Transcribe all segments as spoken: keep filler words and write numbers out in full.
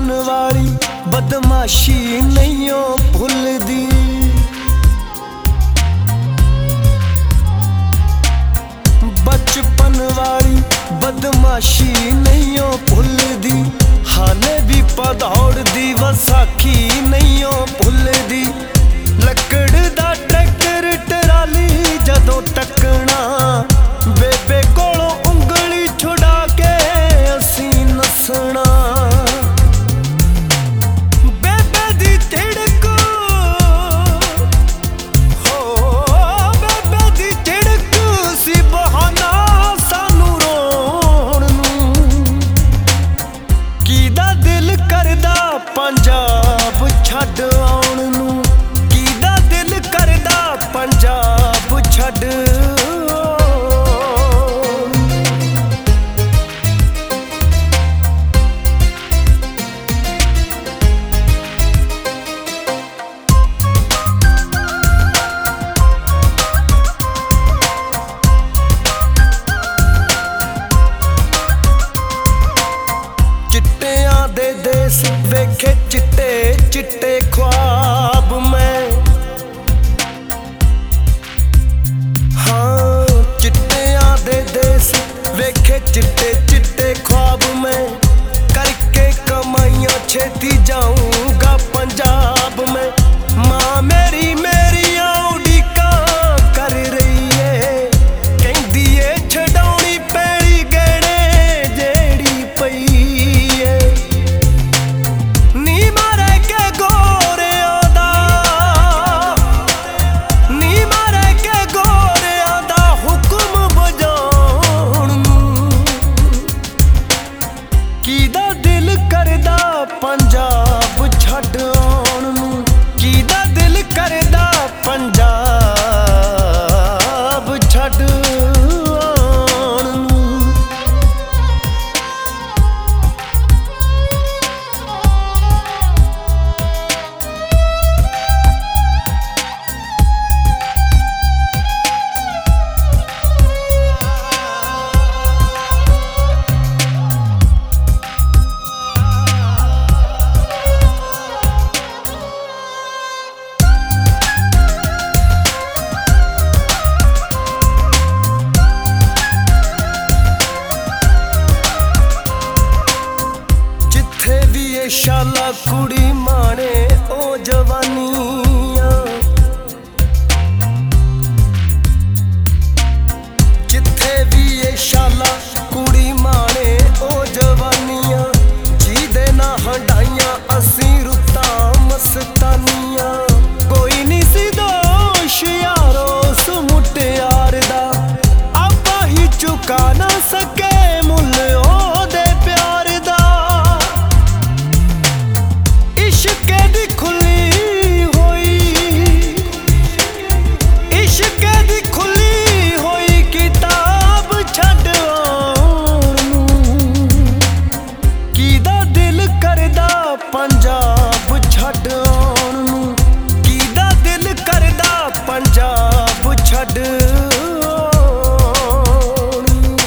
बचपन वाली बदमाशी नहीं भुलदी। बचपन वाली बदमाशी नहीं भुलदी, हाले भी पदौड़ दी वसाखी नहीं भुलदी। लकड़ दा ट्रैक्टर टराली जदों तकना, बेबे कोलों उंगली छुड़ा के असी नसना। बेबे दी तिड़क हो, बेबे दी तिड़क सी बहाना सानू रोण नूं। कीदा दिल करदा पंजाब छड्ड आउण नूं, कीदा दिल करदा पंजाब छड्ड। चिट्टियां दे देस वेखे चिट्टे चिट्टे ख्वाब मैं, हाँ चिट्टियां दे देस वेखे चिट्टे चिट्टे ख्वाब मैं। करके कमाइयां छेती जाऊंगा पंजाब में। माँ मेरी मेरियां उड़ीका कर रही है, कहंदी ए छडाउणी पैली गहणे जेड़ी पई है। नी मारे के गोरियां दा, नी मारे के गोरियां दा हुक्म बजाउण नूं। कीदा दिल करदा पंजाब छड्ड आउण नूं, कीदा दिल करदा पंजाब छड्ड आउण नूं। जिथे भी ये शाला कुड़ी माने ओ जवानियां, जिथे भी ये शाला कुड़ी माने ओ जवानियां। जी दे ना हंडाइयां असी रुतां मस्तानियां। कोई नहीं सी दोष यारो उस मुटियार दा, आपा ही चुका ना सके मुल्ल ओदे प्यार दा। इश्के दी खुली होई, इश्के दी खुली होई किताब छड्ड आउण नूं। कीदा दिल करदा पंजाब छड्ड आउण नूं, कीदा दिल करदा पंजाब छड्ड आउण नूं।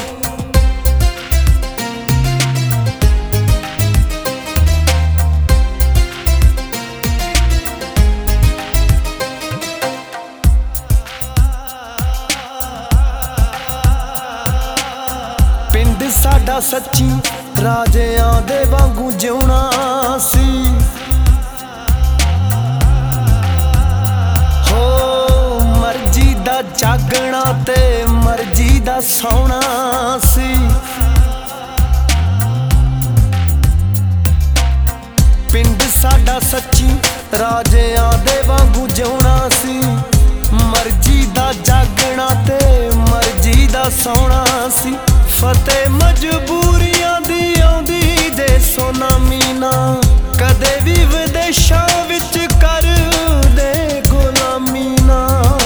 पिंड साडा सच्ची राजियां दे वांगू जिउणा सी। हो मर्जी दा जागना ते मर्जी दा सौना सी। पिंड साडा सच्ची राजियां दे वांगू जिउणा सी। मर्जी दा जागना ते मर्जी दा सौना सी। फतेह मजबूरियां दी आउंदी जे सोना मीना, कदे भी विदेशां विच कर दे गुलामी ना।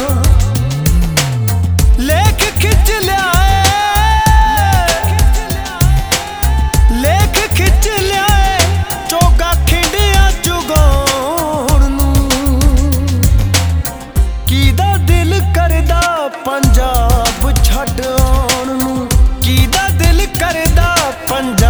लेख खिच लिया लेख खिच लिया चोगा खिंडिया चुगाउण नूं। कीदा दिल करदा पंजाब छड्ड आउण नूं, कीदा दिल करदा पंजाब